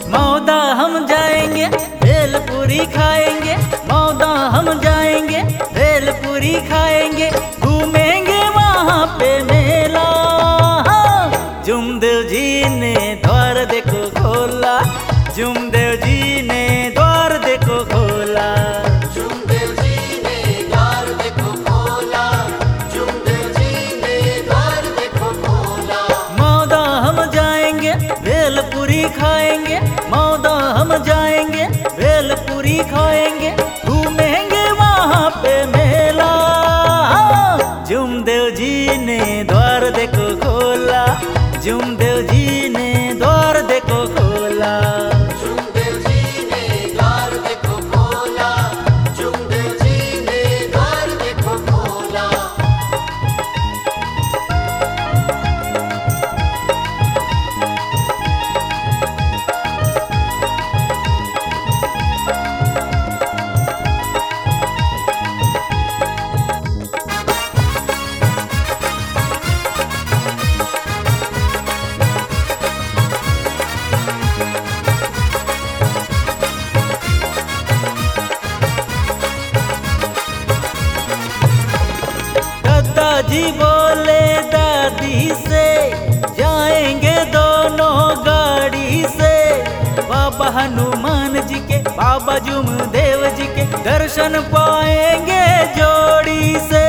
मौदा हम जाएंगे भेलपुरी खाएंगे, मौदा हम जाएंगे भेलपुरी खाएंगे, घूमेंगे वहाँ पे मेला। जुमदेव जी ने द्वार देखो खोला, जुमदेव जी ने द्वार देखो खोला। जुमदेव जी ने द्वार देखो खोला, जुमदेव जी ने द्वार देखो खोला। मौदा हम जाएंगे भेलपुरी खाएंगे, मौदा हम जाएंगे भेलपुरी खाएंगे, घूमेंगे वहाँ पे मेला। जुमदेव जी ने द्वार देखो खोला, जुमदेव जी ने द्वार देखो खोला। जुमदेव जी ने द्वार देखो खोला, जुमदेव जी ने द्वार देखो खोला। दादाजी बोले दादी से जाएंगे दोनों गाड़ी से, बाबा हनुमान जी के बाबा जुमदेव जी के दर्शन पाएंगे जोड़ी से।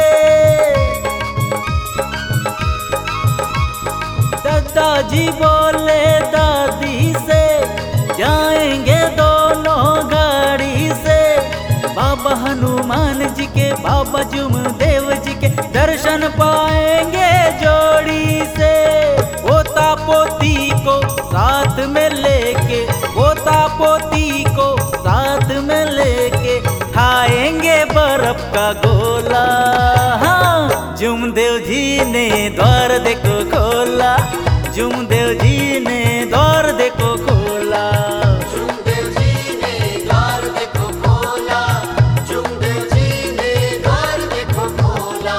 दादाजी बोले दादी से जाएंगे दोनों गाड़ी से, बाबा हनुमान जी के बाबा जुमदेव जी के दर्शन पाएंगे जोड़ी से। पोता पोती को साथ में लेके, पोता पोती को साथ में लेके खाएंगे बर्फ का गोला। हाँ, जुमदेव जी ने द्वार देखो खोला, जुमदेव जी ने द्वार देखो खोला। जुमदेव जी ने द्वार देखो खोला, जुमदेव जी ने द्वार देखो खोला।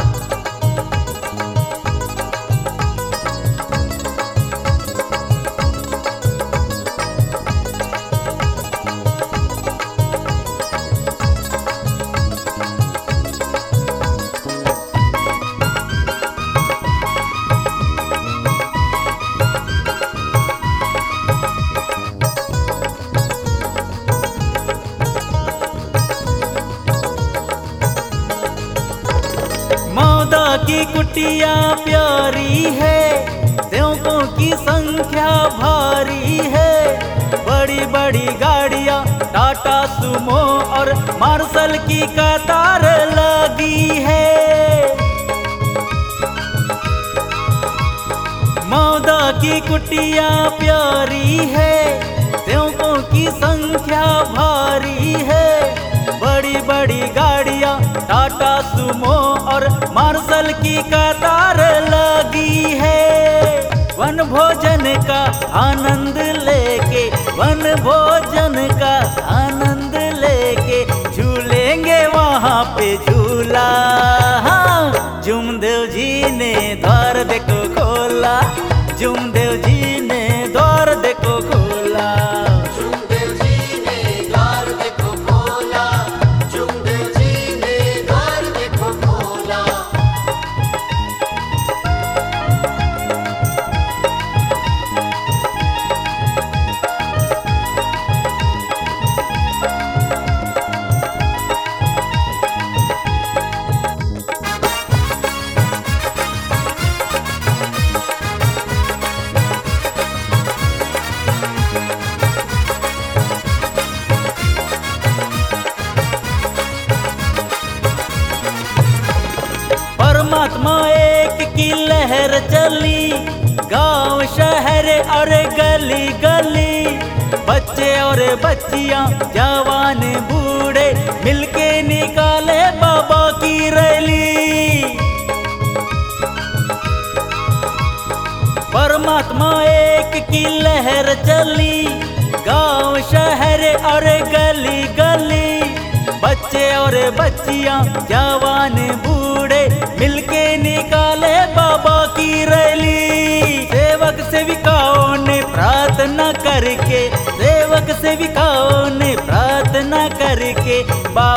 मौदा की कुटिया प्यारी है, देवकों की संख्या भारी है, बड़ी बड़ी गाड़ियां टाटा सुमो और मार्शल की कतार लगी है। मौदा की कुटिया प्यारी है, देवकों की संख्या भारी है, बड़ी बड़ी गाड़ियां टाटा सुमो और मार्शल की कतार लगी है। वन भोजन का आनंद लेके, वन भोजन का आनंद लेके झूलेंगे वहाँ पे झूला। हाँ, जुमदेव जी ने द्वार देखो खोला, जुमदेव जी ने द्वार देखो खोला। जुमदेव जी ने द्वार देखो खोला, जुमदेव जी ने द्वार देखो खोला। परमात्मा एक की लहर चली, गांव शहर और गली गली, बच्चे और बच्चियां जवान बूढ़े मिलके निकाले बाबा की रैली। परमात्मा एक की लहर चली, गांव शहर और गली गली, बच्चे और बच्चियां जवान बूढ़े मिलके निकाले बाबा की रैली। सेवक सेविकाओं ने प्रार्थना करके,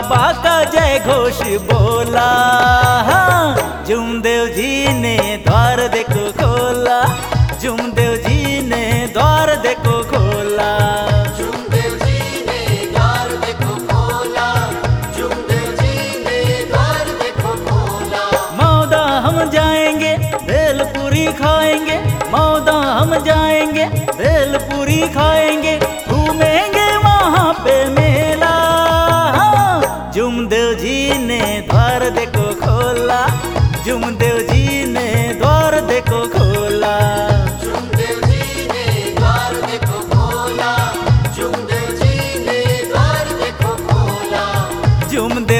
बाबा का जय घोष बोला। जुमदेव जी ने द्वार देखो खोला, जुमदेव जी ने द्वार देखो खोला। जुमदेव जी ने द्वार देखो खोला, जुमदेव जी ने द्वार देखो खोला। मौदा हम जाएंगे भेलपुरी खाएंगे, मौदा हम जाएंगे भेलपुरी खाएंगे, घूमेंगे वहाँ पे मेला। जुमदेव जी ने द्वार देखो खोला, जुमदेव जी ने द्वार देखो खोला। जुमदेव जी ने द्वार देखो खोला, जुमदेव जी ने द्वार देखो खोला। जुमदेव